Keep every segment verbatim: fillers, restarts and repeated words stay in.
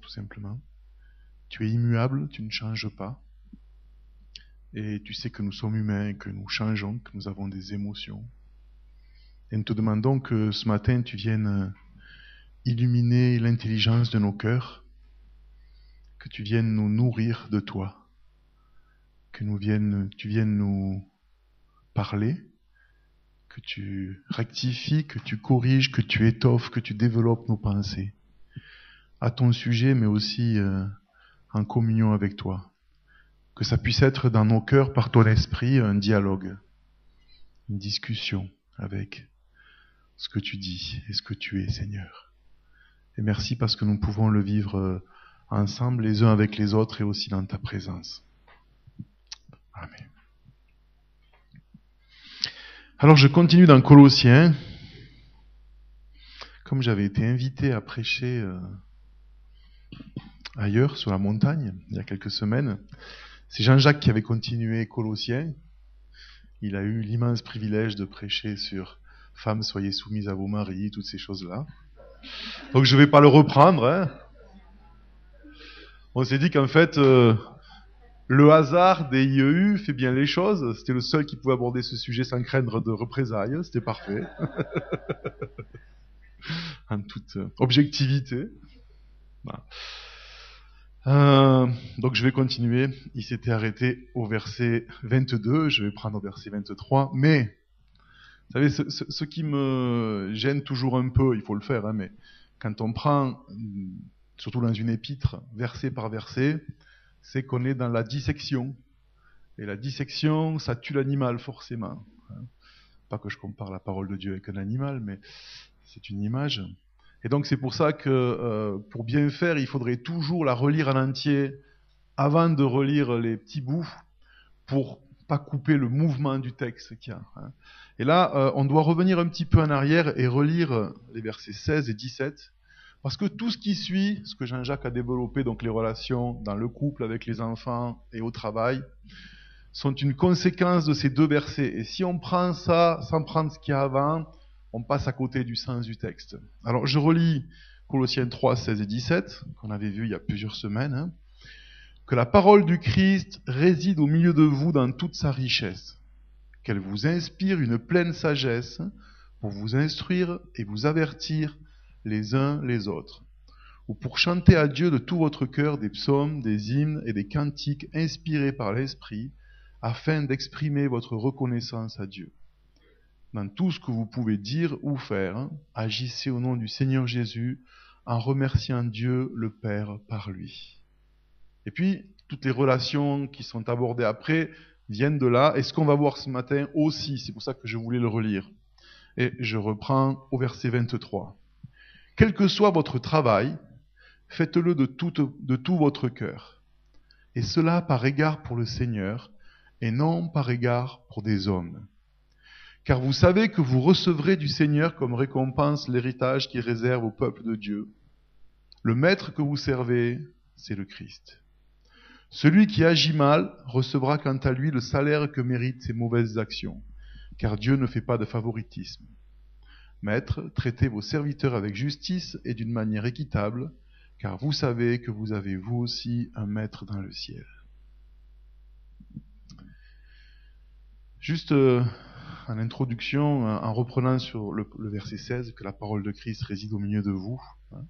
tout simplement. Tu es immuable, tu ne changes pas. Et tu sais que nous sommes humains, que nous changeons, que nous avons des émotions. Et nous te demandons que ce matin, tu viennes illuminer l'intelligence de nos cœurs, que tu viennes nous nourrir de toi, que nous viennes, tu viennes nous parler, que tu rectifies, que tu corriges, que tu étoffes, que tu développes nos pensées à ton sujet, mais aussi euh, en communion avec toi. Que ça puisse être dans nos cœurs, par ton esprit, un dialogue, une discussion avec ce que tu dis et ce que tu es, Seigneur. Et merci parce que nous pouvons le vivre ensemble, les uns avec les autres, et aussi dans ta présence. Amen. Alors je continue dans Colossiens. Comme j'avais été invité à prêcher euh, ailleurs, sur la montagne, il y a quelques semaines, c'est Jean-Jacques qui avait continué Colossiens. Il a eu l'immense privilège de prêcher sur « Femmes, soyez soumises à vos maris », toutes ces choses-là. Donc je ne vais pas le reprendre. Hein. On s'est dit qu'en fait, euh, le hasard des I E U fait bien les choses. C'était le seul qui pouvait aborder ce sujet sans craindre de représailles. C'était parfait. En toute objectivité. Voilà. Euh, donc je vais continuer. Il s'était arrêté au verset vingt-deux. Je vais prendre au verset vingt-trois. Mais, vous savez, ce, ce, ce qui me gêne toujours un peu, il faut le faire, hein, mais quand on prend, surtout dans une épître, verset par verset, c'est qu'on est dans la dissection. Et la dissection, ça tue l'animal, forcément. Pas que je compare la parole de Dieu avec un animal, mais c'est une image. Et donc c'est pour ça que euh, pour bien faire, il faudrait toujours la relire en entier avant de relire les petits bouts pour pas couper le mouvement du texte qu'il y a. Hein. Et là, euh, on doit revenir un petit peu en arrière et relire les versets seize et dix-sept, parce que tout ce qui suit, ce que Jean-Jacques a développé, donc les relations dans le couple, avec les enfants et au travail, sont une conséquence de ces deux versets. Et si on prend ça sans prendre ce qu'il y a avant, on passe à côté du sens du texte. Alors je relis Colossiens trois, seize et dix-sept, qu'on avait vu il y a plusieurs semaines. Hein. Que la parole du Christ réside au milieu de vous dans toute sa richesse. Qu'elle vous inspire une pleine sagesse pour vous instruire et vous avertir les uns les autres. Ou pour chanter à Dieu de tout votre cœur des psaumes, des hymnes et des cantiques inspirés par l'Esprit, afin d'exprimer votre reconnaissance à Dieu. Dans tout ce que vous pouvez dire ou faire, agissez au nom du Seigneur Jésus, en remerciant Dieu le Père par lui. Et puis, toutes les relations qui sont abordées après viennent de là, et ce qu'on va voir ce matin aussi, c'est pour ça que je voulais le relire. Et je reprends au verset vingt-trois. Quel que soit votre travail, faites-le de tout, de tout votre cœur, et cela par égard pour le Seigneur, et non par égard pour des hommes. Car vous savez que vous recevrez du Seigneur comme récompense l'héritage qu'il réserve au peuple de Dieu. Le maître que vous servez, c'est le Christ. Celui qui agit mal recevra quant à lui le salaire que méritent ses mauvaises actions, car Dieu ne fait pas de favoritisme. Maître, traitez vos serviteurs avec justice et d'une manière équitable, car vous savez que vous avez vous aussi un maître dans le ciel. Juste euh, en introduction, en reprenant sur le, le verset seize, que la parole de Christ réside au milieu de vous, hein,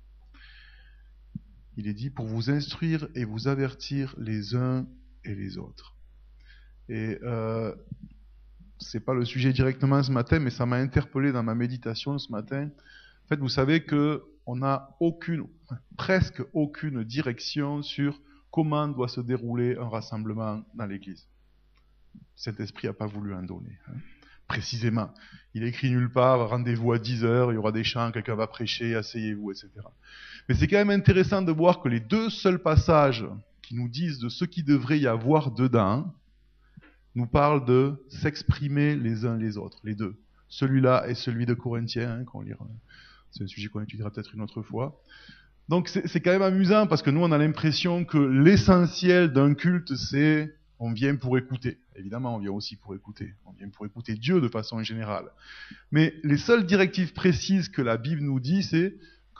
il est dit pour vous instruire et vous avertir les uns et les autres. Et euh, c'est pas le sujet directement ce matin, mais ça m'a interpellé dans ma méditation ce matin. En fait, vous savez que on n'a aucune, presque aucune direction sur comment doit se dérouler un rassemblement dans l'Église. Saint-Esprit n'a pas voulu en donner, hein, précisément. Il écrit nulle part, rendez-vous à dix heures, il y aura des chants, quelqu'un va prêcher, asseyez-vous, et cetera. Mais c'est quand même intéressant de voir que les deux seuls passages qui nous disent de ce qu'il devrait y avoir dedans nous parlent de s'exprimer les uns les autres, les deux. Celui-là et celui de Corinthiens, hein, qu'on lira. C'est un sujet qu'on étudiera peut-être une autre fois. Donc c'est, c'est quand même amusant parce que nous on a l'impression que l'essentiel d'un culte c'est on vient pour écouter. Évidemment on vient aussi pour écouter. On vient pour écouter Dieu de façon générale. Mais les seules directives précises que la Bible nous dit c'est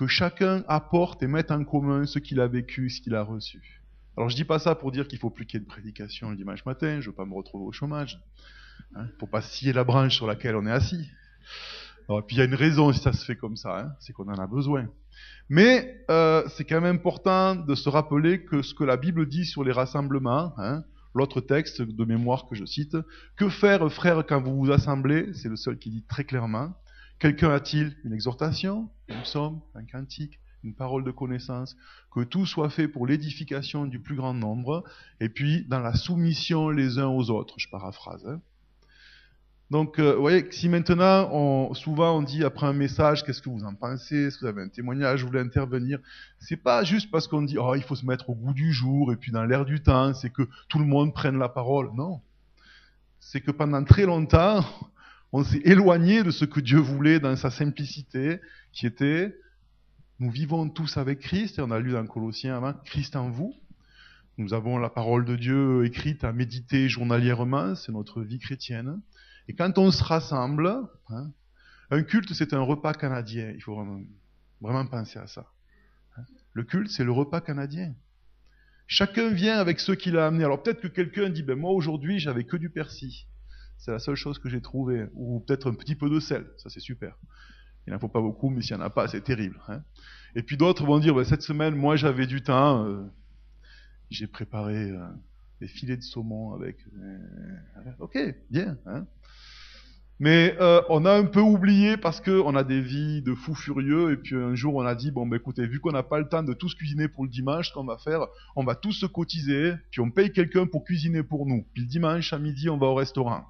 que chacun apporte et mette en commun ce qu'il a vécu, ce qu'il a reçu. Alors je dis pas ça pour dire qu'il faut plus qu'il y ait de prédication le dimanche matin, je veux pas me retrouver au chômage. Hein, faut pas scier la branche sur laquelle on est assis. Alors, et puis il y a une raison si ça se fait comme ça, hein, c'est qu'on en a besoin. Mais euh, c'est quand même important de se rappeler que ce que la Bible dit sur les rassemblements, hein, l'autre texte de mémoire que je cite, « Que faire, frères, quand vous vous assemblez ?» C'est le seul qui dit très clairement. Quelqu'un a-t-il une exhortation, un psaume, un cantique, une parole de connaissance, que tout soit fait pour l'édification du plus grand nombre, et puis dans la soumission les uns aux autres, je paraphrase. Hein. Donc, euh, vous voyez, si maintenant, on, souvent on dit après un message, qu'est-ce que vous en pensez, est-ce que vous avez un témoignage, vous voulez intervenir, c'est pas juste parce qu'on dit, oh, il faut se mettre au goût du jour, et puis dans l'air du temps, c'est que tout le monde prenne la parole. Non. C'est que pendant très longtemps, on s'est éloigné de ce que Dieu voulait dans sa simplicité, qui était, nous vivons tous avec Christ, et on a lu dans Colossiens avant, Christ en vous. Nous avons la parole de Dieu écrite à méditer journalièrement, c'est notre vie chrétienne. Et quand on se rassemble, hein, un culte c'est un repas canadien, il faut vraiment, vraiment penser à ça. Le culte c'est le repas canadien. Chacun vient avec ce qu'il a amené. Alors peut-être que quelqu'un dit, ben moi aujourd'hui j'avais que du persil. C'est la seule chose que j'ai trouvée. Ou peut-être un petit peu de sel, ça c'est super. Il n'en faut pas beaucoup, mais s'il n'y en a pas, c'est terrible. Hein. Et puis d'autres vont dire, ben, cette semaine, moi j'avais du temps, euh, j'ai préparé euh, des filets de saumon avec... Euh, ok, bien. Hein. Mais euh, on a un peu oublié parce qu'on a des vies de fous furieux, et puis un jour on a dit, bon ben écoutez, vu qu'on n'a pas le temps de tous cuisiner pour le dimanche, ce qu'on va faire, on va tous se cotiser, puis on paye quelqu'un pour cuisiner pour nous. Puis le dimanche à midi, on va au restaurant.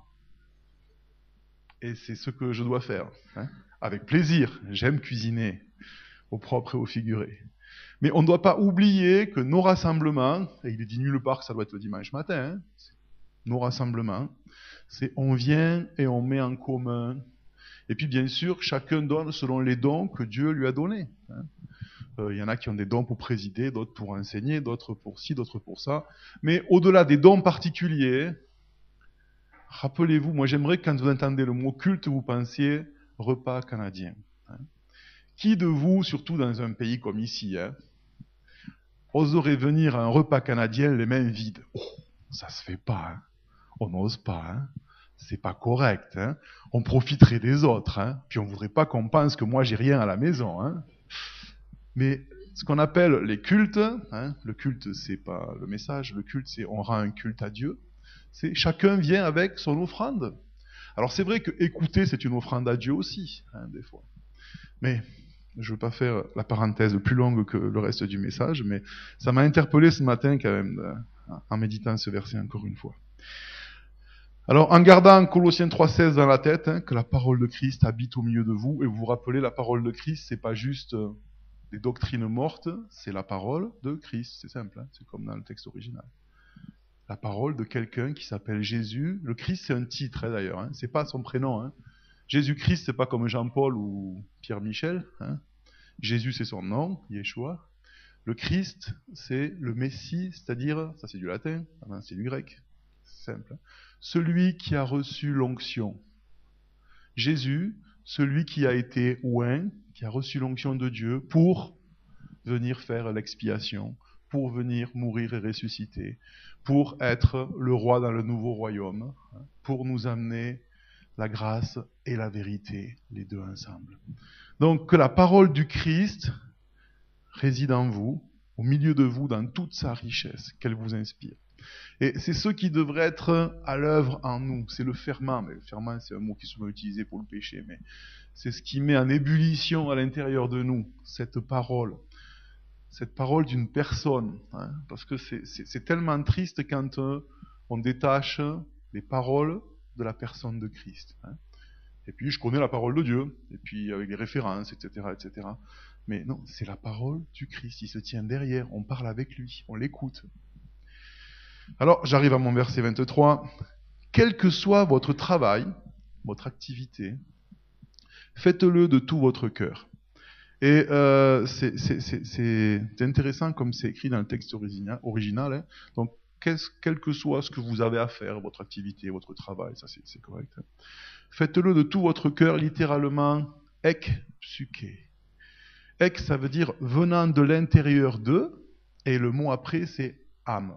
Et c'est ce que je dois faire. Hein. Avec plaisir, j'aime cuisiner, au propre et au figuré. Mais on ne doit pas oublier que nos rassemblements, et il est dit nulle part que ça doit être le dimanche matin, hein, nos rassemblements, c'est on vient et on met en commun. Et puis bien sûr, chacun donne selon les dons que Dieu lui a donnés. Hein. Euh, il y en a qui ont des dons pour présider, d'autres pour enseigner, d'autres pour ci, d'autres pour ça. Mais au-delà des dons particuliers, rappelez-vous, moi j'aimerais que quand vous entendez le mot culte, vous pensiez repas canadien. Hein. Qui de vous, surtout dans un pays comme ici, hein, oserait venir à un repas canadien les mains vides? Oh, ça se fait pas, hein. On n'ose pas, hein. C'est pas correct, hein. On profiterait des autres, hein. Puis on voudrait pas qu'on pense que moi j'ai rien à la maison, hein. Mais ce qu'on appelle les cultes, hein, le culte c'est pas le message, le culte c'est on rend un culte à Dieu, c'est chacun vient avec son offrande. Alors c'est vrai que écouter c'est une offrande à Dieu aussi, hein, des fois. Mais je ne veux pas faire la parenthèse plus longue que le reste du message, mais ça m'a interpellé ce matin quand même, en méditant ce verset encore une fois. Alors, en gardant Colossiens trois seize dans la tête, hein, que la parole de Christ habite au milieu de vous, et vous vous rappelez, la parole de Christ, c'est pas juste euh, des doctrines mortes, c'est la parole de Christ, c'est simple, hein, c'est comme dans le texte original. La parole de quelqu'un qui s'appelle Jésus. Le Christ, c'est un titre, hein, d'ailleurs, hein, c'est pas son prénom. Hein. Jésus-Christ, c'est pas comme Jean-Paul ou Pierre-Michel. Hein. Jésus, c'est son nom, Yeshua. Le Christ, c'est le Messie, c'est-à-dire, ça c'est du latin, c'est du grec, c'est simple. Hein. Celui qui a reçu l'onction. Jésus, celui qui a été oint, qui a reçu l'onction de Dieu pour venir faire l'expiation, pour venir mourir et ressusciter, pour être le roi dans le nouveau royaume, pour nous amener la grâce et la vérité, les deux ensemble. Donc que la parole du Christ réside en vous, au milieu de vous, dans toute sa richesse, qu'elle vous inspire. Et c'est ce qui devrait être à l'œuvre en nous, c'est le ferment, mais le ferment c'est un mot qui est souvent utilisé pour le péché, mais c'est ce qui met en ébullition à l'intérieur de nous, cette parole, cette parole d'une personne, hein, parce que c'est, c'est, c'est tellement triste quand euh, on détache les paroles de la personne de Christ. Hein. Et puis je connais la parole de Dieu, et puis avec les références, et cetera, et cetera. Mais non, c'est la parole du Christ, il se tient derrière, on parle avec lui, on l'écoute. Alors, j'arrive à mon verset vingt-trois. Quel que soit votre travail, votre activité, faites-le de tout votre cœur. Et euh, c'est, c'est, c'est, c'est intéressant comme c'est écrit dans le texte original. original hein. Donc, quel que soit ce que vous avez à faire, votre activité, votre travail, ça c'est, c'est correct. Hein. Faites-le de tout votre cœur, littéralement, ek psyché. Ek, ça veut dire venant de l'intérieur d'eux, et le mot après, c'est âme.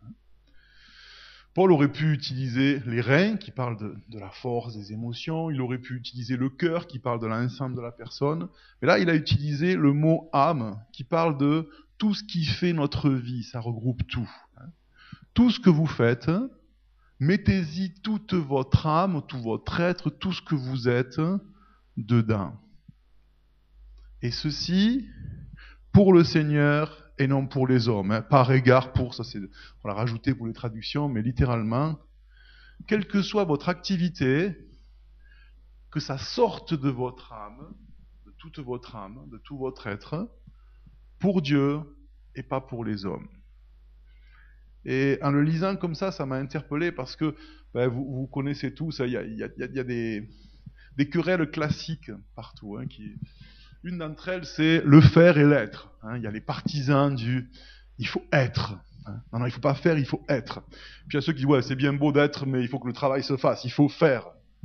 Paul aurait pu utiliser les reins, qui parlent de, de la force, des émotions, il aurait pu utiliser le cœur, qui parle de l'ensemble de la personne, mais là, il a utilisé le mot âme, qui parle de tout ce qui fait notre vie, ça regroupe tout. Tout ce que vous faites, mettez-y toute votre âme, tout votre être, tout ce que vous êtes dedans. Et ceci, pour le Seigneur et non pour les hommes. Hein. Par égard pour, ça c'est, on l'a rajouté pour les traductions, mais littéralement, quelle que soit votre activité, que ça sorte de votre âme, de toute votre âme, de tout votre être, pour Dieu et pas pour les hommes. Et en le lisant comme ça, ça m'a interpellé parce que ben, vous, vous connaissez tous, il y a, y a, y a des, des querelles classiques partout. Hein, qui, une d'entre elles, c'est le faire et l'être. Hein, il y a les partisans du « il faut être hein. ». Non, non, il ne faut pas faire, il faut être. Puis il y a ceux qui disent « ouais, c'est bien beau d'être, mais il faut que le travail se fasse, il faut faire ».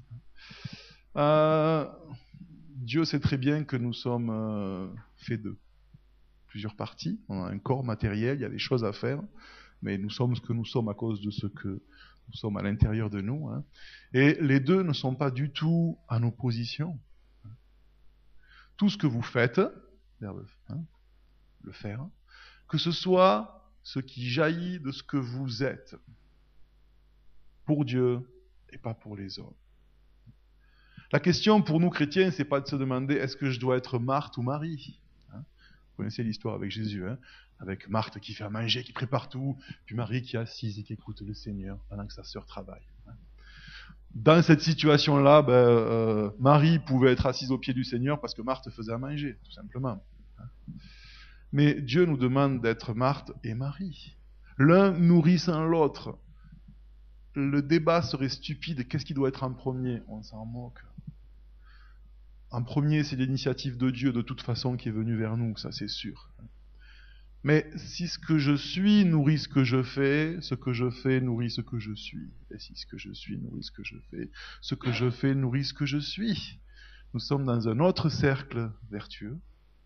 Euh, Dieu sait très bien que nous sommes euh, faits de plusieurs parties. On a un corps matériel, il y a des choses à faire. Mais nous sommes ce que nous sommes à cause de ce que nous sommes à l'intérieur de nous. Hein. Et les deux ne sont pas du tout en opposition. Tout ce que vous faites, verbe, hein, le faire, que ce soit ce qui jaillit de ce que vous êtes, pour Dieu et pas pour les hommes. La question pour nous chrétiens, c'est pas de se demander est-ce que je dois être Marthe ou Marie. Hein. Vous connaissez l'histoire avec Jésus, hein, avec Marthe qui fait à manger, qui prépare tout, puis Marie qui est assise et qui écoute le Seigneur pendant que sa sœur travaille. Dans cette situation-là, ben, euh, Marie pouvait être assise au pied du Seigneur parce que Marthe faisait à manger, tout simplement. Mais Dieu nous demande d'être Marthe et Marie. L'un nourrissant l'autre. Le débat serait stupide. Qu'est-ce qui doit être en premier? On s'en moque. En premier, c'est l'initiative de Dieu de toute façon qui est venue vers nous, ça c'est sûr. Mais si ce que je suis nourrit ce que je fais, ce que je fais nourrit ce que je suis. Et si ce que je suis nourrit ce que je fais, ce que je fais nourrit ce que je suis. Nous sommes dans un autre cercle vertueux.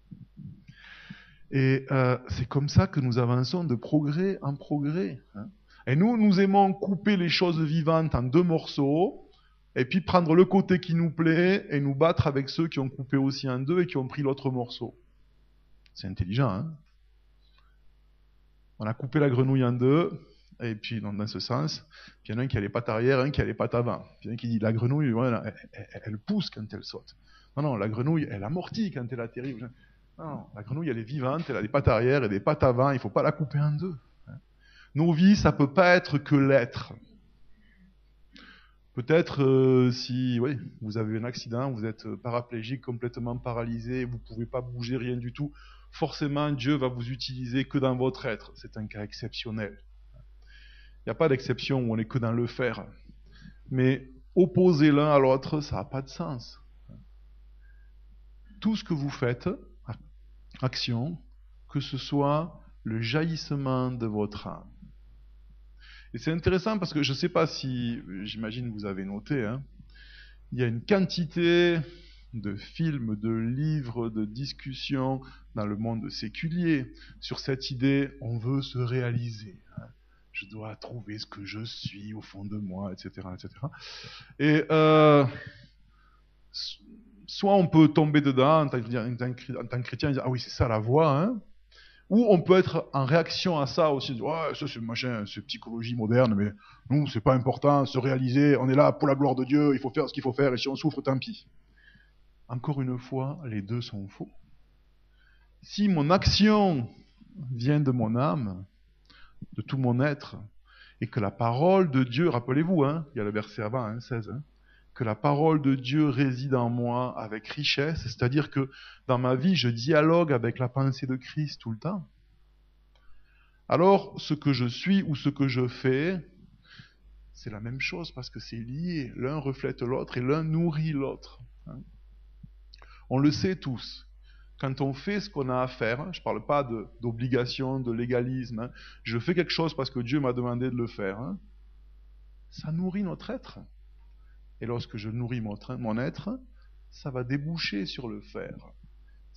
Et euh, c'est comme ça que nous avançons de progrès en progrès. Hein. Et nous, nous aimons couper les choses vivantes en deux morceaux, et puis prendre le côté qui nous plaît, et nous battre avec ceux qui ont coupé aussi en deux et qui ont pris l'autre morceau. C'est intelligent, hein? On a coupé la grenouille en deux, et puis dans, dans ce sens, puis il y en a un qui a les pattes arrière, un qui a les pattes avant. Puis il y en a un qui dit, la grenouille, ouais, elle, elle, elle pousse quand elle saute. Non, non, la grenouille, elle amortit quand elle atterrit. Non, la grenouille, elle est vivante, elle a des pattes arrière et des pattes avant, il ne faut pas la couper en deux. Nos vies, ça ne peut pas être que l'être. Peut-être euh, si oui, vous avez un accident, vous êtes paraplégique, complètement paralysé, vous ne pouvez pas bouger, rien du tout, forcément Dieu va vous utiliser que dans votre être. C'est un cas exceptionnel. Il n'y a pas d'exception où on n'est que dans le faire. Mais opposer l'un à l'autre, ça n'a pas de sens. Tout ce que vous faites, action, que ce soit le jaillissement de votre âme. Et c'est intéressant parce que je ne sais pas si, j'imagine que vous avez noté, hein, il y a une quantité de films, de livres, de discussions dans le monde séculier sur cette idée, on veut se réaliser. Hein, je dois trouver ce que je suis au fond de moi, et cetera, et cetera. Et euh, soit on peut tomber dedans en tant que, en tant que chrétien et dire, ah oui, c'est ça la voie, hein. Ou on peut être en réaction à ça aussi, ouais, ça c'est machin, c'est psychologie moderne, mais nous c'est pas important, se réaliser, on est là pour la gloire de Dieu, il faut faire ce qu'il faut faire, et si on souffre, tant pis. Encore une fois, les deux sont faux. Si mon action vient de mon âme, de tout mon être, et que la parole de Dieu, rappelez-vous, hein, il y a le verset avant, hein, seize, hein, que la parole de Dieu réside en moi avec richesse, c'est-à-dire que dans ma vie, je dialogue avec la pensée de Christ tout le temps. Alors, ce que je suis ou ce que je fais, c'est la même chose parce que c'est lié. L'un reflète l'autre et l'un nourrit l'autre. On le sait tous. Quand on fait ce qu'on a à faire, je ne parle pas de, d'obligation, de légalisme, hein, je fais quelque chose parce que Dieu m'a demandé de le faire, hein, ça nourrit notre être. Et lorsque je nourris mon, mon être, ça va déboucher sur le faire.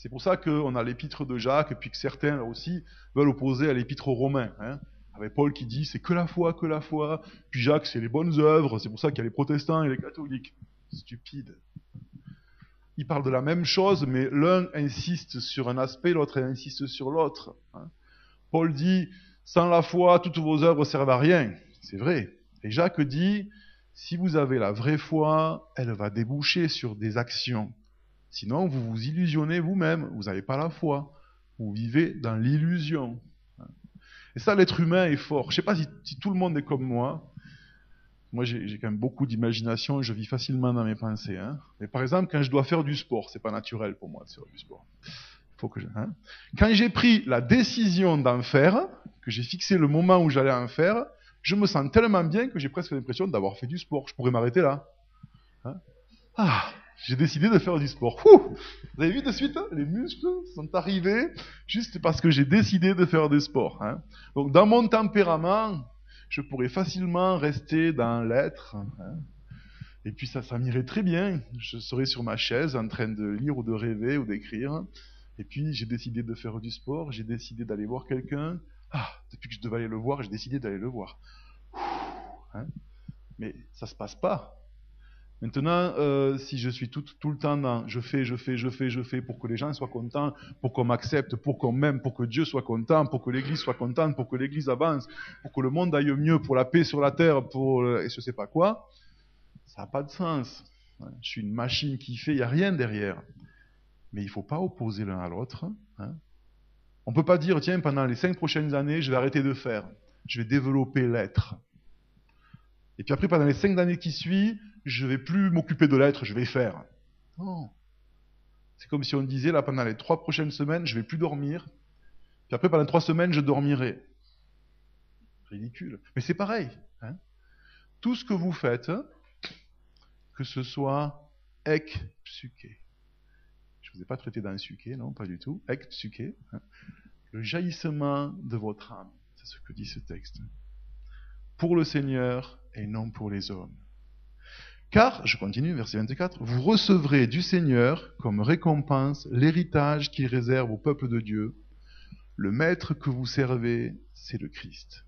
C'est pour ça qu'on a l'épître de Jacques, puis que certains là aussi veulent opposer à l'épître aux Romains. Hein. Avec Paul qui dit c'est que la foi, que la foi, puis Jacques c'est les bonnes œuvres, c'est pour ça qu'il y a les protestants et les catholiques. Stupide. Ils parlent de la même chose, mais l'un insiste sur un aspect, l'autre insiste sur l'autre. Hein. Paul dit sans la foi, toutes vos œuvres servent à rien. C'est vrai. Et Jacques dit si vous avez la vraie foi, elle va déboucher sur des actions. Sinon, vous vous illusionnez vous-même. Vous n'avez pas la foi. Vous vivez dans l'illusion. Et ça, l'être humain est fort. Je ne sais pas si, si tout le monde est comme moi. Moi, j'ai, j'ai quand même beaucoup d'imagination et je vis facilement dans mes pensées. Hein. Mais par exemple, quand je dois faire du sport, c'est pas naturel pour moi de faire du sport. Faut que je, hein. Quand j'ai pris la décision d'en faire, que j'ai fixé le moment où j'allais en faire, je me sens tellement bien que j'ai presque l'impression d'avoir fait du sport. Je pourrais m'arrêter là. Hein. Ah, j'ai décidé de faire du sport. Ouh, vous avez vu de suite, hein, les muscles sont arrivés juste parce que j'ai décidé de faire du sport. Hein. Donc dans mon tempérament, je pourrais facilement rester dans l'être. Hein. Et puis ça, ça m'irait très bien. Je serais sur ma chaise en train de lire ou de rêver ou d'écrire. Et puis j'ai décidé de faire du sport, j'ai décidé d'aller voir quelqu'un. Ah, depuis que je devais aller le voir, j'ai décidé d'aller le voir. Hein. Mais ça se passe pas. Maintenant, euh, si je suis tout, tout le temps dans je fais, je fais, je fais, je fais pour que les gens soient contents, pour qu'on m'accepte, pour qu'on m'aime, pour que Dieu soit content, pour que l'Église soit contente, pour que l'Église avance, pour que le monde aille mieux, pour la paix sur la terre, pour et je sais pas quoi, ça n'a pas de sens. Je suis une machine qui fait, il n'y a rien derrière. Mais il ne faut pas opposer l'un à l'autre. Hein. On ne peut pas dire, tiens, pendant les cinq prochaines années, je vais arrêter de faire. Je vais développer l'être. Et puis après, pendant les cinq années qui suivent, je ne vais plus m'occuper de l'être, je vais faire. Non. C'est comme si on disait, là, pendant les trois prochaines semaines, je ne vais plus dormir. Puis après, pendant trois semaines, je dormirai. Ridicule. Mais c'est pareil. Hein. Tout ce que vous faites, que ce soit ek psyché. Je ne vous ai pas traité d'un psyché, non, pas du tout. Ek psyché. Hein. Le jaillissement de votre âme. C'est ce que dit ce texte. Pour le Seigneur et non pour les hommes. Car, je continue, verset vingt-quatre, vous recevrez du Seigneur comme récompense l'héritage qu'il réserve au peuple de Dieu. Le maître que vous servez, c'est le Christ.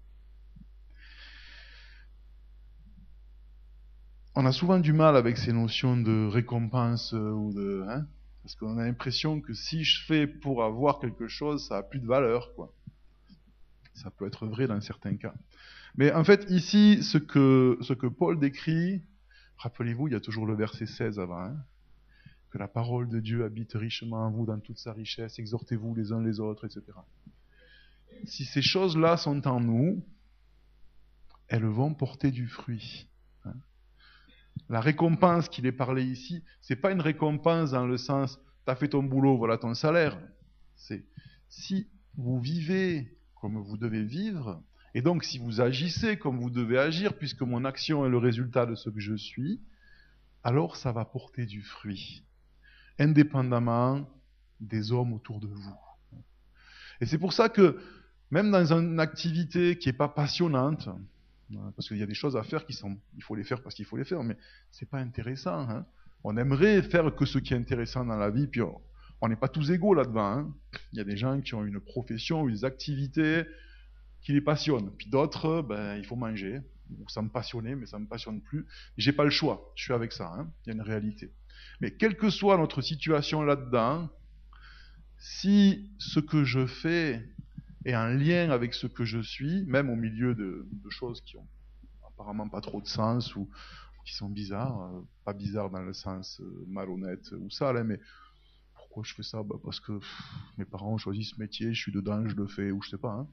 On a souvent du mal avec ces notions de récompense ou de, hein, parce qu'on a l'impression que si je fais pour avoir quelque chose, ça a plus de valeur, quoi. Ça peut être vrai dans certains cas. Mais en fait, ici, ce que, ce que Paul décrit, rappelez-vous, il y a toujours le verset seize avant, hein, que la parole de Dieu habite richement en vous dans toute sa richesse, exhortez-vous les uns les autres, et cetera. Si ces choses-là sont en nous, elles vont porter du fruit. Hein. La récompense qu'il est parlé ici, c'est pas une récompense dans le sens, t'as fait ton boulot, voilà ton salaire. C'est, si vous vivez comme vous devez vivre, et donc si vous agissez comme vous devez agir, puisque mon action est le résultat de ce que je suis, alors ça va porter du fruit, indépendamment des hommes autour de vous. Et c'est pour ça que, même dans une activité qui n'est pas passionnante, parce qu'il y a des choses à faire qui sont, il faut les faire parce qu'il faut les faire, mais c'est pas intéressant. Hein. On aimerait faire que ce qui est intéressant dans la vie, puis on n'est pas tous égaux là-dedans. Hein. Il y a des gens qui ont une profession ou des activités qui les passionnent, puis d'autres, ben, il faut manger. Ça me passionnait, mais ça me passionne plus. J'ai pas le choix. Je suis avec ça. Hein. Il y a une réalité. Mais quelle que soit notre situation là-dedans, si ce que je fais est en lien avec ce que je suis, même au milieu de, de choses qui ont apparemment pas trop de sens ou qui sont bizarres, euh, pas bizarres dans le sens euh, malhonnête ou sale, hein, mais pourquoi je fais ça? Bah parce que pff, mes parents ont choisi ce métier, je suis dedans, je le fais, ou je sais pas. Hein.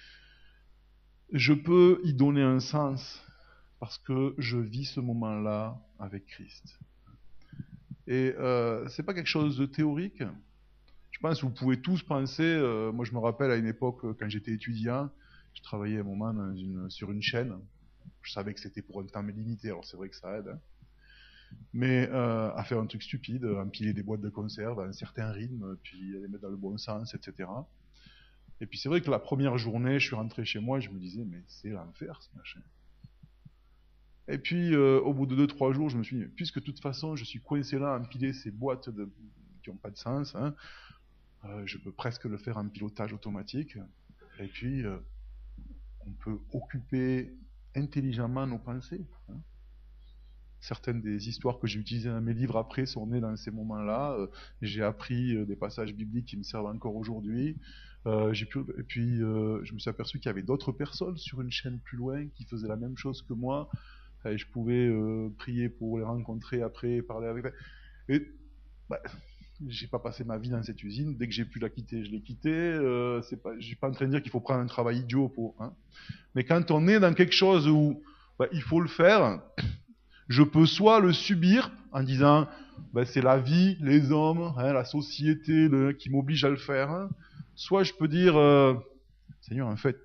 Je peux y donner un sens parce que je vis ce moment-là avec Christ. Et euh, c'est pas quelque chose de théorique. Je pense que vous pouvez tous penser, euh, moi je me rappelle à une époque quand j'étais étudiant, je travaillais à un moment dans une, sur une chaîne, je savais que c'était pour un temps limité, alors c'est vrai que ça aide, hein. Mais euh, à faire un truc stupide, empiler des boîtes de conserve à un certain rythme, puis les mettre dans le bon sens, et cetera. Et puis c'est vrai que la première journée, je suis rentré chez moi et je me disais, mais c'est l'enfer ce machin. Et puis euh, au bout de deux trois jours, je me suis dit, puisque de toute façon je suis coincé là à empiler ces boîtes de, qui n'ont pas de sens, hein, Euh, je peux presque le faire en pilotage automatique. Et puis, euh, on peut occuper intelligemment nos pensées. Hein. Certaines des histoires que j'ai utilisées dans mes livres après sont nées dans ces moments-là. Euh, j'ai appris euh, des passages bibliques qui me servent encore aujourd'hui. Euh, j'ai pu, et puis, euh, je me suis aperçu qu'il y avait d'autres personnes sur une chaîne plus loin qui faisaient la même chose que moi. Et je pouvais euh, prier pour les rencontrer après, parler avec eux. Et bah, j'ai pas passé ma vie dans cette usine. Dès que j'ai pu la quitter, je l'ai quittée. Euh, c'est pas, je suis pas en train de dire qu'il faut prendre un travail idiot pour. Hein. Mais quand on est dans quelque chose où bah, il faut le faire, je peux soit le subir en disant bah, c'est la vie, les hommes, hein, la société le, qui m'oblige à le faire. Hein. Soit je peux dire euh, Seigneur, en fait,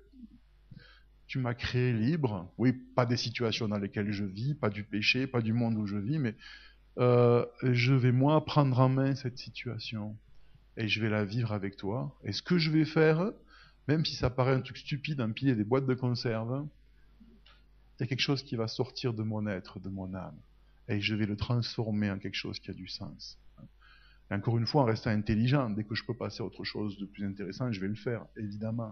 tu m'as créé libre. Oui, pas des situations dans lesquelles je vis, pas du péché, pas du monde où je vis, mais euh, je vais moi prendre en main cette situation et je vais la vivre avec toi. Et ce que je vais faire, même si ça paraît un truc stupide, empiler des boîtes de conserve, il y a quelque chose qui va sortir de mon être, de mon âme. Et je vais le transformer en quelque chose qui a du sens. Et encore une fois, en restant intelligent, dès que je peux passer à autre chose de plus intéressant, je vais le faire, évidemment.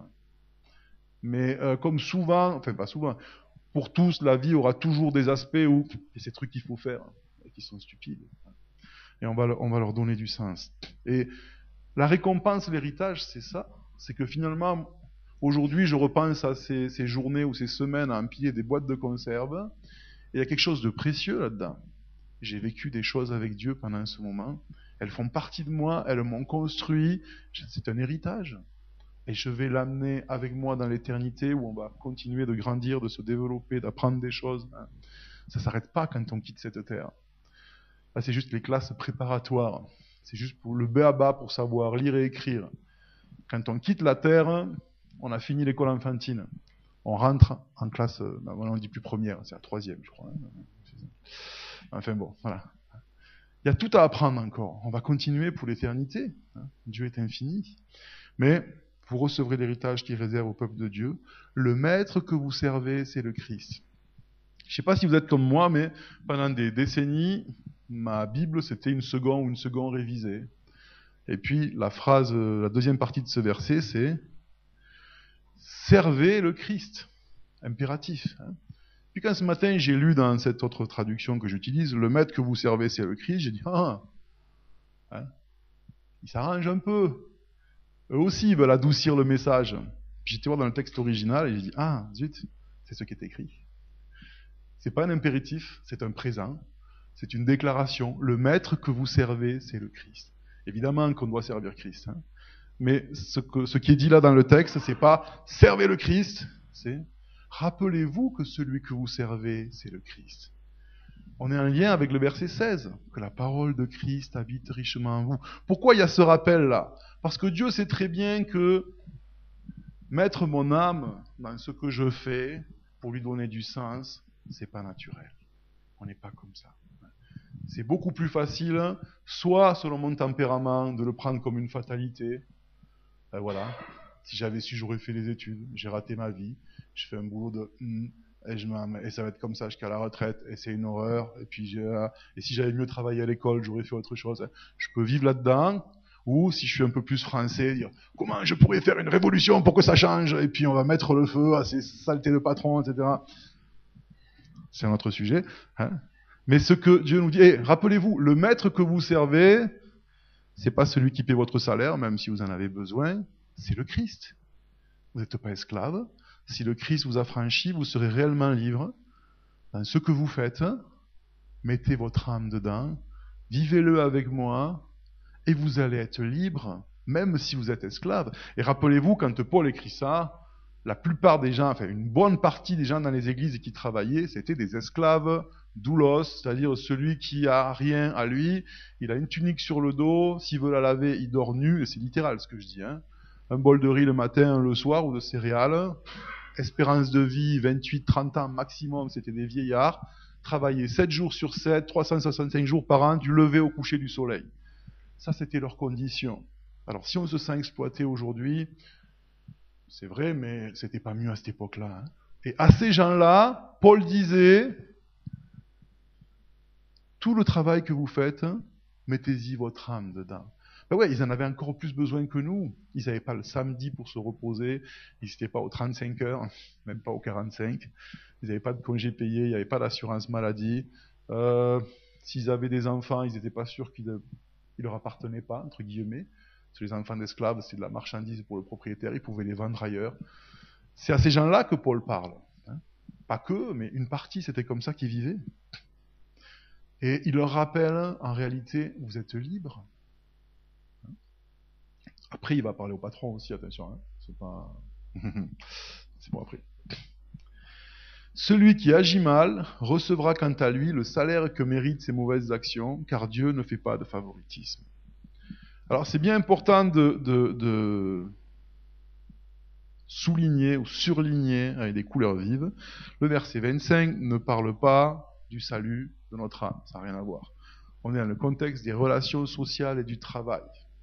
Mais euh, comme souvent, enfin pas souvent, pour tous, la vie aura toujours des aspects où il y a ces trucs qu'il faut faire, et qui sont stupides. Et on va, on va leur donner du sens. Et la récompense, l'héritage, c'est ça. C'est que finalement, aujourd'hui, je repense à ces, ces journées ou ces semaines à empiler des boîtes de conserve. Et il y a quelque chose de précieux là-dedans. J'ai vécu des choses avec Dieu pendant ce moment. Elles font partie de moi, elles m'ont construit. C'est un héritage. Et je vais l'amener avec moi dans l'éternité où on va continuer de grandir, de se développer, d'apprendre des choses. Ça ne s'arrête pas quand on quitte cette terre. Là, c'est juste les classes préparatoires. C'est juste pour le b a ba pour savoir lire et écrire. Quand on quitte la terre, on a fini l'école enfantine. On rentre en classe, ben, on ne dit plus première, c'est la troisième, je crois. Enfin bon, voilà. Il y a tout à apprendre encore. On va continuer pour l'éternité. Dieu est infini. Mais vous recevrez l'héritage qu'il réserve au peuple de Dieu. Le maître que vous servez, c'est le Christ. Je ne sais pas si vous êtes comme moi, mais pendant des décennies, ma Bible, c'était une seconde ou une seconde révisée. Et puis, la phrase, la deuxième partie de ce verset, c'est « Servez le Christ ». Impératif. Hein. Puis quand ce matin, j'ai lu dans cette autre traduction que j'utilise, « Le maître que vous servez, c'est le Christ », j'ai dit « Ah, hein, il s'arrange un peu. Eux aussi, ils veulent adoucir le message. » Puis j'étais voir dans le texte original et j'ai dit « Ah, zut, c'est ce qui est écrit. » C'est pas un impératif, c'est un présent. C'est une déclaration. Le maître que vous servez, c'est le Christ. Évidemment qu'on doit servir Christ. Hein. Mais ce, que, ce qui est dit là dans le texte, c'est pas « servez le Christ », c'est « rappelez-vous que celui que vous servez, c'est le Christ ». On est en lien avec le verset seize, que la parole de Christ habite richement en vous. Pourquoi il y a ce rappel-là? Parce que Dieu sait très bien que mettre mon âme dans ce que je fais pour lui donner du sens, c'est pas naturel. On n'est pas comme ça. C'est beaucoup plus facile, soit selon mon tempérament, de le prendre comme une fatalité. Ben voilà, si j'avais su, j'aurais fait les études, j'ai raté ma vie, je fais un boulot de mm, et, je et ça va être comme ça jusqu'à la retraite, et c'est une horreur. Et puis j'ai, et si j'avais mieux travaillé à l'école, j'aurais fait autre chose. Je peux vivre là-dedans. Ou si je suis un peu plus français, dire comment je pourrais faire une révolution pour que ça change, et puis on va mettre le feu à ces saletés de patrons, et cetera. C'est un autre sujet. Hein. Mais ce que Dieu nous dit, et rappelez-vous, le maître que vous servez, c'est pas celui qui paie votre salaire, même si vous en avez besoin, c'est le Christ. Vous n'êtes pas esclave. Si le Christ vous a franchi, vous serez réellement libre. Dans ce que vous faites, mettez votre âme dedans, vivez-le avec moi, et vous allez être libre, même si vous êtes esclave. Et rappelez-vous, quand Paul écrit ça, la plupart des gens, enfin une bonne partie des gens dans les églises qui travaillaient, c'était des esclaves doulos, c'est-à-dire celui qui a rien à lui, il a une tunique sur le dos, s'il veut la laver, il dort nu, et c'est littéral ce que je dis, hein. Un bol de riz le matin, le soir, ou de céréales, espérance de vie, vingt-huit trente ans maximum, c'était des vieillards, travaillaient sept jours sur sept, trois cent soixante-cinq jours par an, du lever au coucher du soleil. Ça, c'était leurs conditions. Alors, si on se sent exploité aujourd'hui, c'est vrai, mais c'était pas mieux à cette époque-là. Hein. Et à ces gens-là, Paul disait, tout le travail que vous faites, mettez-y votre âme dedans. Ben ouais, ils en avaient encore plus besoin que nous. Ils n'avaient pas le samedi pour se reposer, ils n'étaient pas aux trente-cinq heures, même pas aux quarante-cinq. Ils n'avaient pas de congés payés, il n'y avait pas d'assurance maladie. Euh, s'ils avaient des enfants, ils n'étaient pas sûrs qu'ils ne leur appartenaient pas, entre guillemets. Parce que les enfants d'esclaves, c'est de la marchandise pour le propriétaire, ils pouvaient les vendre ailleurs. C'est à ces gens-là que Paul parle. Hein. Pas que, mais une partie, c'était comme ça qu'ils vivaient. Et il leur rappelle, en réalité, vous êtes libres. Après, il va parler au patron aussi, attention. Hein. C'est pas... c'est bon après. Celui qui agit mal recevra quant à lui le salaire que méritent ses mauvaises actions, car Dieu ne fait pas de favoritisme. Alors c'est bien important de, de, de souligner ou surligner avec des couleurs vives. Le verset vingt-cinq ne parle pas du salut de notre âme, ça n'a rien à voir. On est dans le contexte des relations sociales et du travail.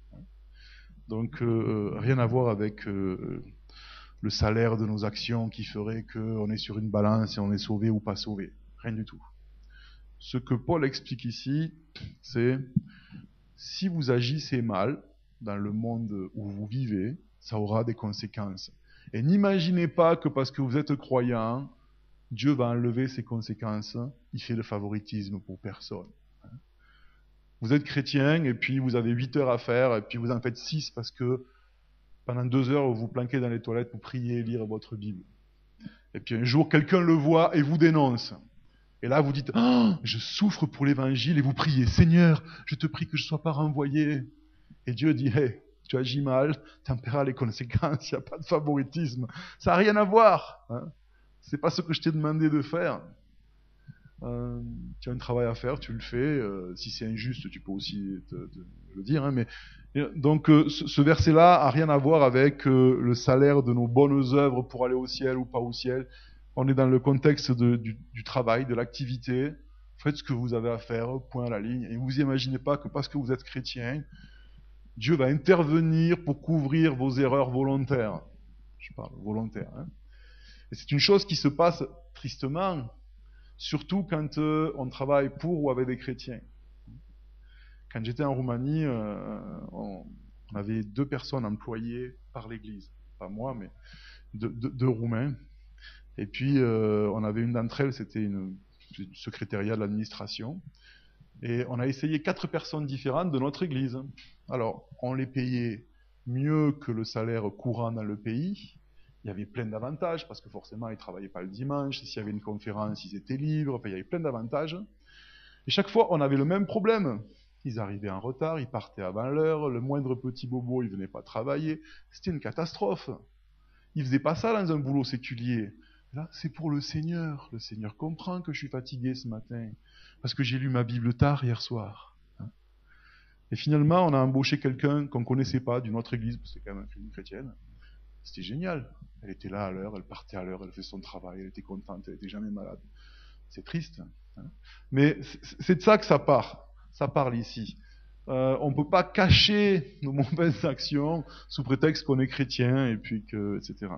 Donc euh, rien à voir avec euh, le salaire de nos actions qui ferait qu'on est sur une balance et on est sauvé ou pas sauvé. Rien du tout. Ce que Paul explique ici, c'est si vous agissez mal dans le monde où vous vivez, ça aura des conséquences. Et n'imaginez pas que parce que vous êtes croyant, Dieu va enlever ces conséquences. Il fait le favoritisme pour personne. Vous êtes chrétien et puis vous avez huit heures à faire et puis vous en faites six parce que pendant deux heures vous vous planquez dans les toilettes pour prier et lire votre Bible. Et puis un jour quelqu'un le voit et vous dénonce. Et là vous dites oh, je souffre pour l'évangile et vous priez Seigneur, je te prie que je ne sois pas renvoyé. Et Dieu dit hey, tu agis mal, tu en paieras les conséquences, il n'y a pas de favoritisme. Ça n'a rien à voir. Hein. C'est pas ce que je t'ai demandé de faire. Euh, tu as un travail à faire, tu le fais. Euh, si c'est injuste, tu peux aussi te, te le dire. Hein, mais donc euh, ce, ce verset-là a rien à voir avec euh, le salaire de nos bonnes œuvres pour aller au ciel ou pas au ciel. On est dans le contexte de, du, du travail, de l'activité. Faites ce que vous avez à faire, point à la ligne. Et vous imaginez pas que parce que vous êtes chrétien, Dieu va intervenir pour couvrir vos erreurs volontaires. Je parle volontaire. Hein. Et c'est une chose qui se passe tristement. Surtout quand euh, on travaille pour ou avec des chrétiens. Quand j'étais en Roumanie, euh, on, on avait deux personnes employées par l'Église. Pas moi, mais deux, deux, deux Roumains. Et puis, euh, on avait une d'entre elles, c'était une, une secrétariat de l'administration. Et on a essayé quatre personnes différentes de notre Église. Alors, on les payait mieux que le salaire courant dans le pays. Il y avait plein d'avantages, parce que forcément, ils ne travaillaient pas le dimanche. S'il y avait une conférence, ils étaient libres. Enfin, il y avait plein d'avantages. Et chaque fois, on avait le même problème. Ils arrivaient en retard, ils partaient avant l'heure. Le moindre petit bobo, il ne venait pas travailler. C'était une catastrophe. Ils ne faisaient pas ça dans un boulot séculier. Là, c'est pour le Seigneur. Le Seigneur comprend que je suis fatigué ce matin, parce que j'ai lu ma Bible tard hier soir. Et finalement, on a embauché quelqu'un qu'on ne connaissait pas, d'une autre église, parce que c'est quand même une chrétienne. C'était génial. Elle était là à l'heure, elle partait à l'heure, elle faisait son travail, elle était contente, elle n'était jamais malade. C'est triste. Hein. Mais c'est de ça que ça part. Ça parle ici. Euh, on ne peut pas cacher nos mauvaises actions sous prétexte qu'on est chrétien, et puis que, et cetera.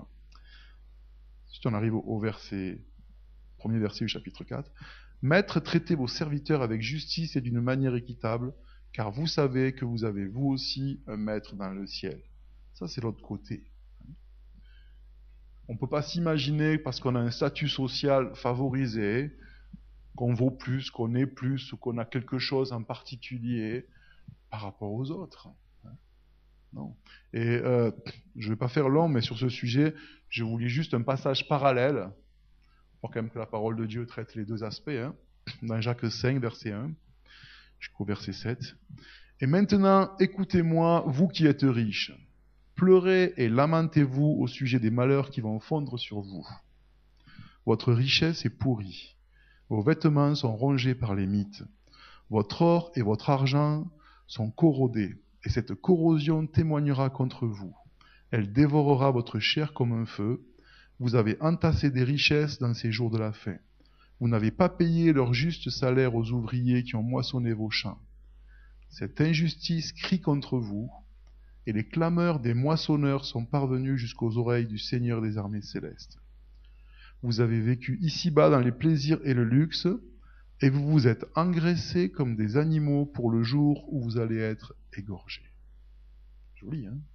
Si on arrive au verset, premier verset du chapitre quatre. Maître, traitez vos serviteurs avec justice et d'une manière équitable, car vous savez que vous avez vous aussi un maître dans le ciel. Ça, c'est l'autre côté. On ne peut pas s'imaginer, parce qu'on a un statut social favorisé, qu'on vaut plus, qu'on est plus, ou qu'on a quelque chose en particulier par rapport aux autres. Non. Et euh, je ne vais pas faire long, mais sur ce sujet, je vous lis juste un passage parallèle, pour quand même que la parole de Dieu traite les deux aspects, hein, dans Jacques cinq, verset un, jusqu'au verset sept. Et maintenant, écoutez-moi, vous qui êtes riches. Pleurez et lamentez-vous au sujet des malheurs qui vont fondre sur vous. Votre richesse est pourrie. Vos vêtements sont rongés par les mites. Votre or et votre argent sont corrodés. Et cette corrosion témoignera contre vous. Elle dévorera votre chair comme un feu. Vous avez entassé des richesses dans ces jours de la faim. Vous n'avez pas payé leur juste salaire aux ouvriers qui ont moissonné vos champs. Cette injustice crie contre vous, et les clameurs des moissonneurs sont parvenues jusqu'aux oreilles du Seigneur des armées célestes. Vous avez vécu ici-bas dans les plaisirs et le luxe, et vous vous êtes engraissés comme des animaux pour le jour où vous allez être égorgés. Joli, hein?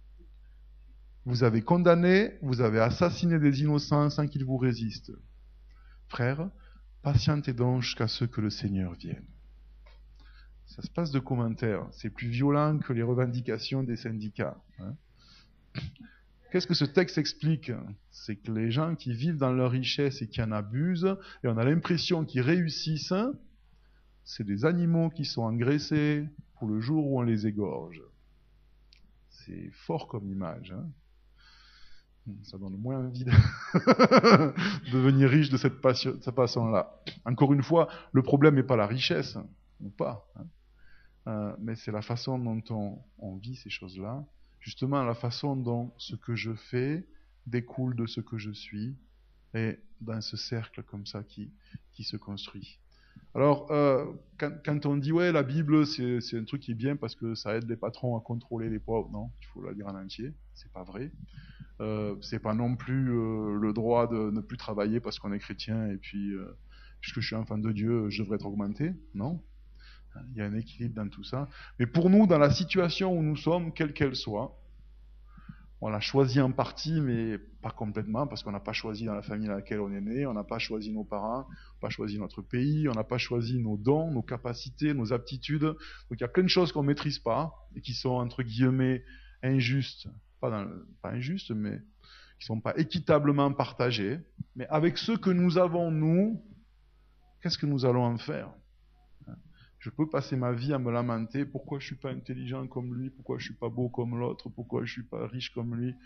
Vous avez condamné, vous avez assassiné des innocents sans qu'ils vous résistent. Frères, patientez donc jusqu'à ce que le Seigneur vienne. Ça se passe de commentaires. C'est plus violent que les revendications des syndicats. Hein. Qu'est-ce que ce texte explique? C'est que les gens qui vivent dans leur richesse et qui en abusent, et on a l'impression qu'ils réussissent, c'est des animaux qui sont engraissés pour le jour où on les égorge. C'est fort comme image. Hein. Ça donne moins envie de devenir riche de cette, passion, de cette façon-là. Encore une fois, le problème n'est pas la richesse, ou pas, hein. euh, mais c'est la façon dont on, on vit ces choses-là, justement la façon dont ce que je fais découle de ce que je suis, et dans ce cercle comme ça qui, qui se construit. Alors, euh, quand, quand on dit, ouais, la Bible, c'est, c'est un truc qui est bien parce que ça aide les patrons à contrôler les pauvres, non, il faut la lire en entier, c'est pas vrai. Euh, c'est pas non plus euh, le droit de ne plus travailler parce qu'on est chrétien et puis, euh, puisque je suis enfant de Dieu, je devrais être augmenté, non. Il y a un équilibre dans tout ça. Mais pour nous, dans la situation où nous sommes, quelle qu'elle soit, on l'a choisi en partie, mais pas complètement, parce qu'on n'a pas choisi dans la famille dans laquelle on est né, on n'a pas choisi nos parents, on n'a pas choisi notre pays, on n'a pas choisi nos dons, nos capacités, nos aptitudes. Donc il y a plein de choses qu'on ne maîtrise pas, et qui sont, entre guillemets, injustes. Pas, dans le, pas injustes, mais qui ne sont pas équitablement partagées. Mais avec ce que nous avons, nous, qu'est-ce que nous allons en faire? Je peux passer ma vie à me lamenter, pourquoi je ne suis pas intelligent comme lui, pourquoi je ne suis pas beau comme l'autre, pourquoi je ne suis pas riche comme lui.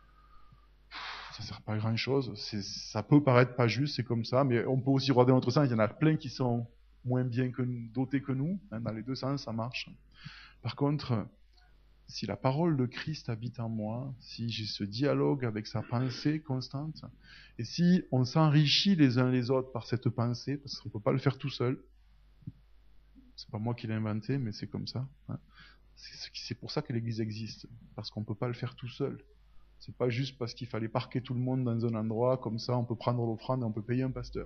Ça ne sert pas à grand chose. C'est, ça peut paraître pas juste, c'est comme ça, mais on peut aussi regarder dans l'autre sens. Il y en a plein qui sont moins bien que, dotés que nous. Hein, dans les deux sens, ça marche. Par contre, si la parole de Christ habite en moi, si j'ai ce dialogue avec sa pensée constante, et si on s'enrichit les uns les autres par cette pensée, parce qu'on ne peut pas le faire tout seul, c'est pas moi qui l'ai inventé, mais c'est comme ça. Hein. C'est, c'est pour ça que l'Église existe, parce qu'on ne peut pas le faire tout seul. C'est pas juste parce qu'il fallait parquer tout le monde dans un endroit, comme ça on peut prendre l'offrande et on peut payer un pasteur.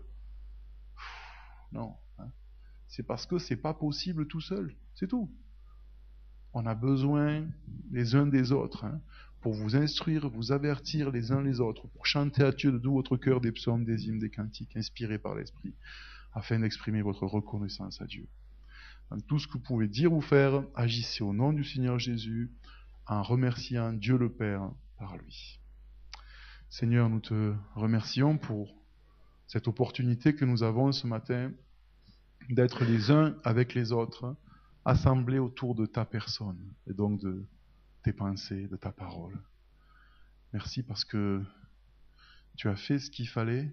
Non. Hein. C'est parce que c'est pas possible tout seul, c'est tout. On a besoin les uns des autres, hein, pour vous instruire, vous avertir les uns les autres, pour chanter à Dieu de tout votre cœur des psaumes, des hymnes, des cantiques, inspirés par l'Esprit, afin d'exprimer votre reconnaissance à Dieu. Dans tout ce que vous pouvez dire ou faire, agissez au nom du Seigneur Jésus, en remerciant Dieu le Père par lui. Seigneur, nous te remercions pour cette opportunité que nous avons ce matin d'être les uns avec les autres, assemblés autour de ta personne, et donc de tes pensées, de ta parole. Merci parce que tu as fait ce qu'il fallait,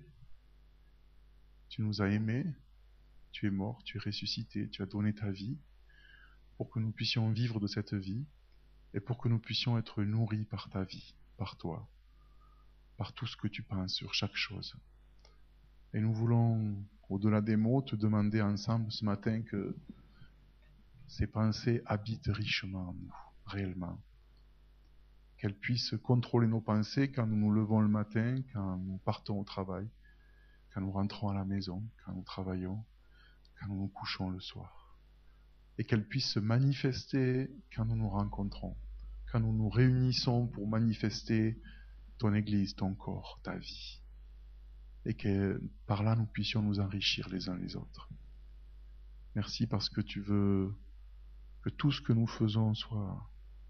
tu nous as aimés, tu es mort, tu es ressuscité, tu as donné ta vie pour que nous puissions vivre de cette vie et pour que nous puissions être nourris par ta vie, par toi, par tout ce que tu penses sur chaque chose. Et nous voulons, au-delà des mots, te demander ensemble ce matin que ces pensées habitent richement en nous, réellement. Qu'elles puissent contrôler nos pensées quand nous nous levons le matin, quand nous partons au travail, quand nous rentrons à la maison, quand nous travaillons, quand nous nous couchons le soir. Et qu'elles puissent se manifester quand nous nous rencontrons, quand nous nous réunissons pour manifester ton Église, ton corps, ta vie. Et que par là nous puissions nous enrichir les uns les autres. Merci parce que tu veux que tout ce que nous faisons soit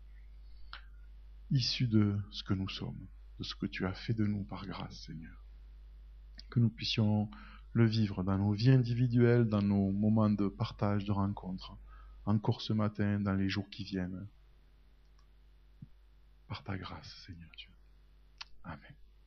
issu de ce que nous sommes, de ce que tu as fait de nous par grâce, Seigneur. Que nous puissions le vivre dans nos vies individuelles, dans nos moments de partage, de rencontre, encore ce matin, dans les jours qui viennent. Par ta grâce, Seigneur Dieu. Amen.